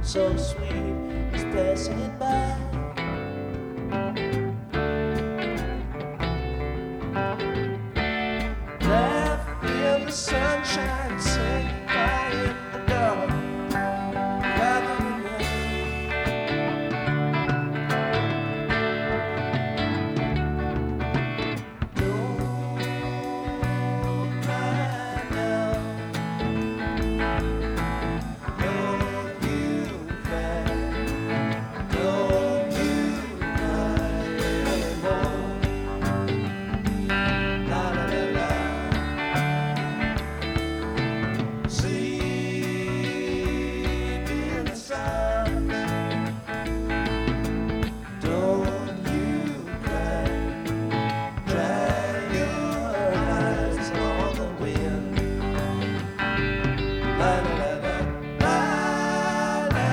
so sweet is passing by. Laugh in the sunshine, sing cry in the dark, rather than don't cry now. Don't you cry. Don't you cry anymore. La la la la. Sleep in the sun. Don't you cry. Dry your eyes on the wind. La la la la. La la.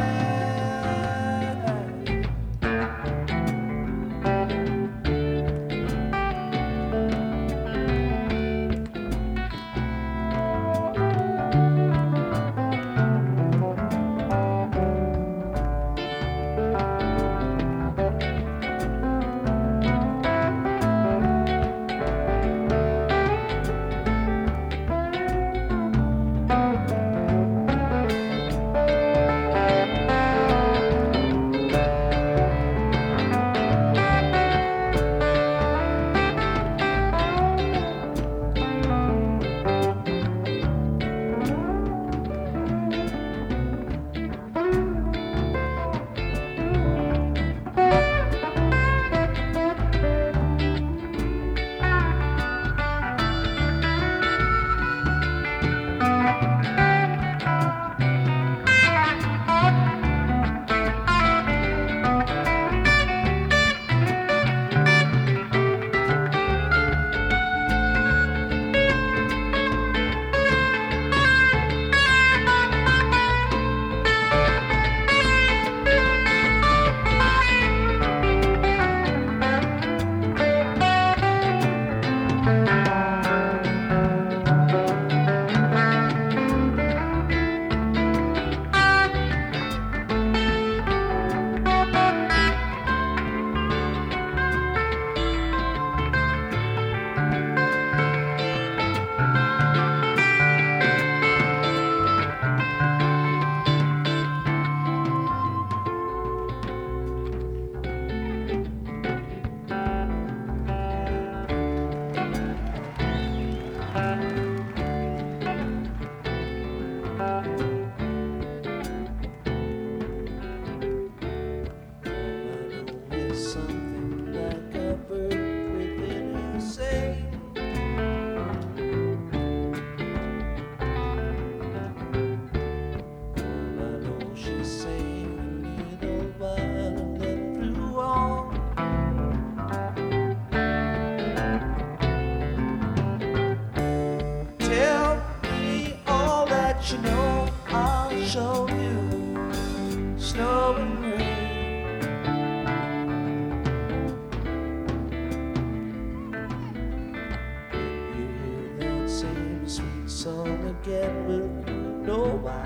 Something like a bird within her saying, all I know she's saying a little while and then through all. Tell me all that you know, I'll show you snow and rain. Same sweet song again, will you know why?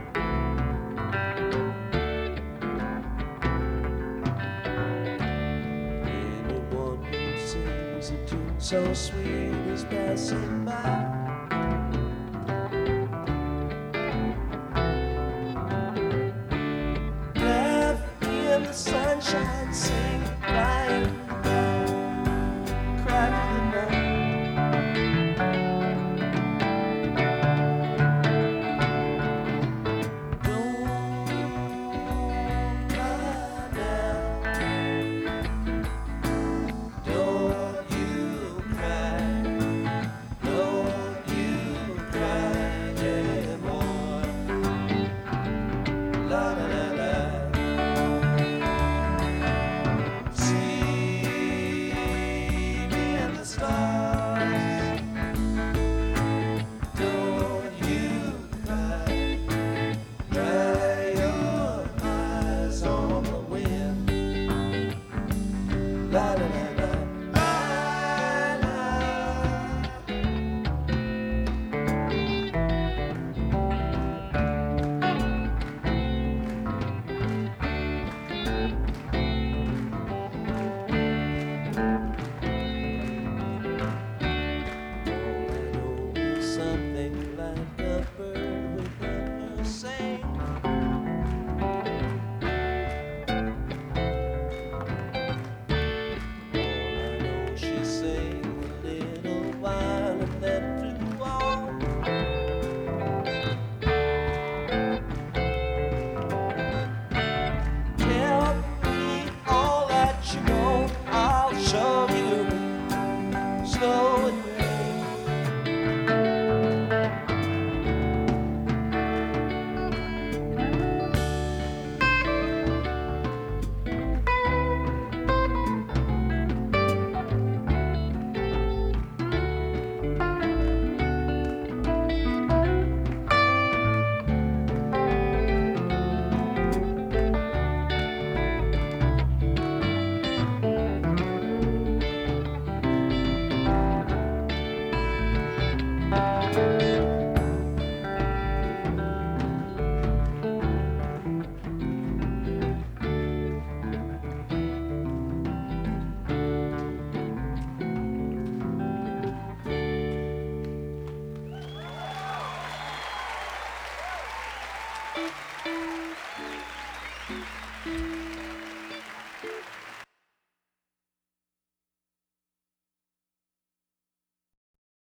Anyone who sings a tune so sweet is passing by. Laugh in the sunshine, sing, cry, cry in the night. Don't you cry, don't